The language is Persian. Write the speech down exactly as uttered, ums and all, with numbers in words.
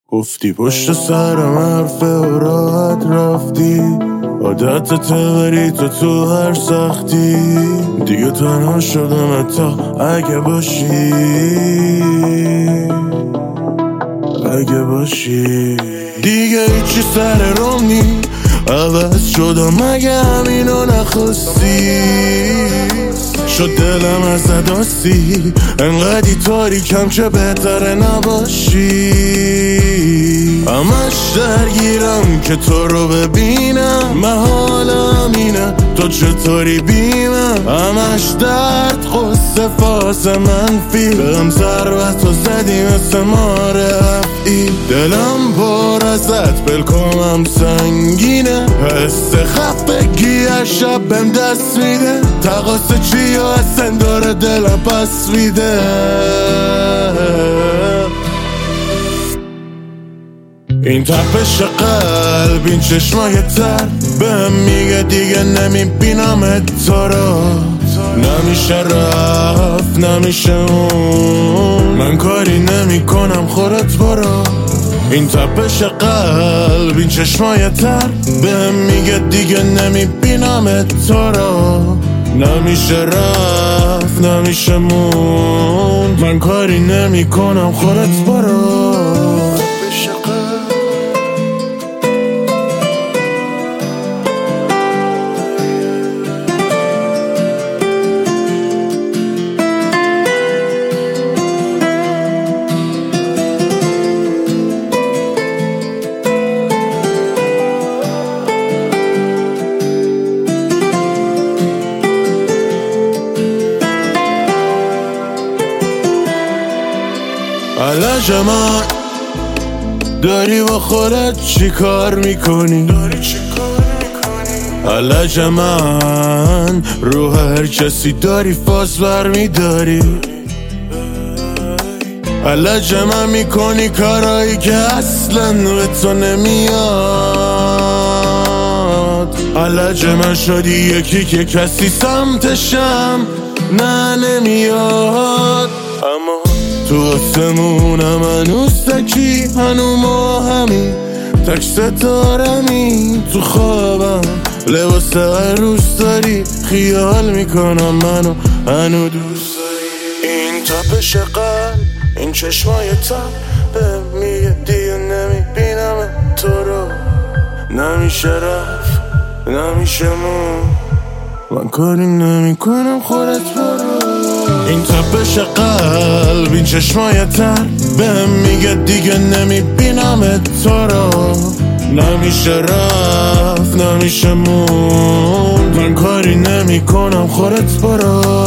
گفتی پشت سرم حرف و راحت رفتی، عادت تبری تو تو هر سختی. دیگه تنها شدم تا اگه باشی، اگه باشی. دیگه هیچی سر روم نی، عوض شدم اگه همینو نخواستی. شد دلم از نداستی، انقدی تاریکم چه بهتره نباشی. همش درگیرم که تو رو ببینم، محالم اینه تو چطوری بیمم. همش درد قصه فاز منفی، بهم ضربت و زدی مثل ماره افعی. دلم پر ازت بلکمم سنگینه، حس خفگی از شب بهم دست میده. تقاسه چی و اصلا داره دلم پس میده. این تپش قلب، این چشمای تر بهم میگه دیگه نمیبینم تو رو. نمیشه رفت نمیشه اون، من کاری نمی کنم خودت برو. این تپش قلب، این چشمای تر بهم میگه دیگه نمیبینم تو رو. نمیشه رفت نمیشه مون، من کاری نمی کنم خودت برو. علاج من داری با خودت چی کار میکنی؟ علاج من روح هر کسی داری فاز بر میداری. علاج من میکنی کارایی که اصلا به تو نمیاد. علاج من شدی یکی که کسی سمتشم نه نمیاد. اما تو آسمونم هنوز تکی، هنو ما همین تک ستارمی. تو خوابم لباس عروس داری، خیال میکنم منو هنو دوست داری. این تپش قلب، این چشمای تب بهم میگه دیگه نمیبینم تو رو. نمیشه رفت نمیشه مون، من کاری نمی کنم خودت برو. این تپش قلب، این چشمای تر بهم میگه دیگه نمیبینم تو رو. نمیشه رفت نمیشه مون، من کاری نمی کنم خودت برو.